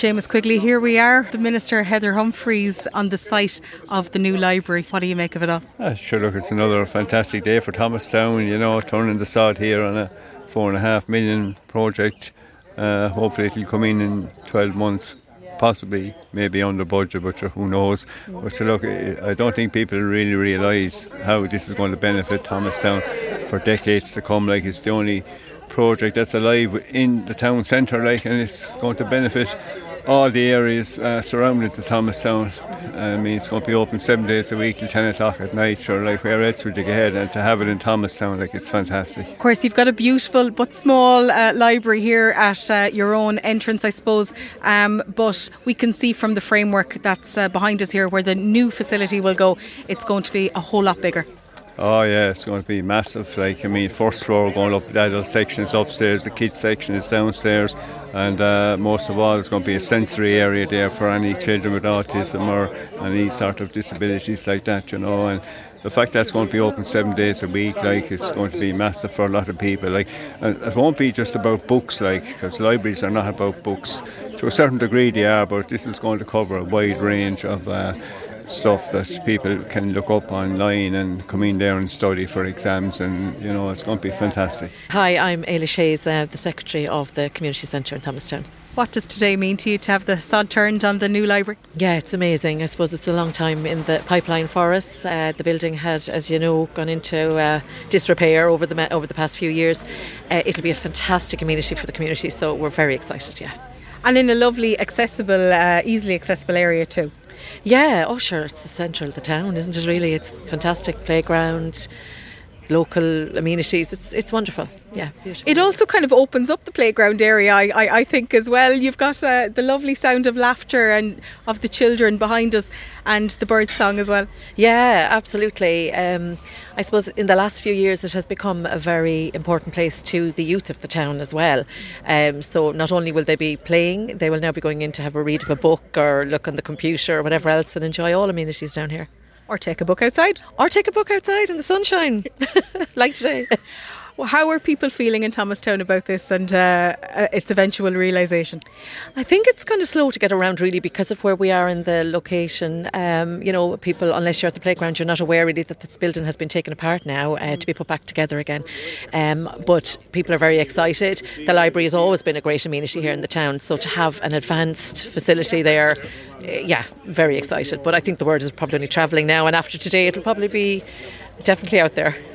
Seamus Quigley, here we are, the Minister Heather Humphreys on the site of the new library. What do you make of it all? Sure, look, it's another fantastic day for Thomastown, turning the sod here on a $4.5 million project. Hopefully it'll come in 12 months, possibly, maybe under budget, but who knows. But look, I don't think people really realise how this is going to benefit Thomastown for decades to come. Like, it's the only project that's alive in the town centre, and it's going to benefit all the areas surrounding to Thomastown. I mean, it's going to be open 7 days a week till 10 o'clock at night. Sure, where else would you get ahead? And to have it in Thomastown, it's fantastic. Of course, you've got a beautiful but small library here at your own entrance, I suppose. But we can see from the framework that's behind us here where the new facility will go, it's going to be a whole lot bigger. Oh yeah, it's going to be massive. First floor going up, the adult section is upstairs, the kids section is downstairs, and most of all, there's going to be a sensory area there for any children with autism or any sort of disabilities like that, And the fact that it's going to be open 7 days a week, it's going to be massive for a lot of people. And it won't be just about books, because libraries are not about books. To a certain degree they are, but this is going to cover a wide range of stuff that people can look up online and come in there and study for exams, and it's going to be fantastic. Hi, I'm Ailish Hayes, the Secretary of the Community Centre in Thomastown. What does today mean to you to have the sod turned on the new library? Yeah, it's amazing. I suppose it's a long time in the pipeline for us. The building had, as you know, gone into disrepair over the past few years. It'll be a fantastic amenity for the community, so we're very excited, yeah. And in a lovely, accessible, easily accessible area too. Yeah, sure, it's the centre of the town, isn't it really? It's fantastic playground, local amenities, it's wonderful. Yeah, beautiful. It also kind of opens up the playground area, I think, as well. You've got the lovely sound of laughter and of the children behind us, and the bird song as well. Yeah, absolutely. I suppose in the last few years it has become a very important place to the youth of the town as well. So not only will they be playing, they will now be going in to have a read of a book or look on the computer or whatever else and enjoy all amenities down here. Or take a book outside. Or take a book outside in the sunshine, like today. Well, how are people feeling in Thomastown about this and its eventual realisation? I think it's kind of slow to get around, really, because of where we are in the location. People, unless you're at the playground, you're not aware really that this building has been taken apart now to be put back together again. But people are very excited. The library has always been a great amenity here in the town, so to have an advanced facility there, very excited. But I think the word is probably only travelling now, and after today it'll probably be definitely out there.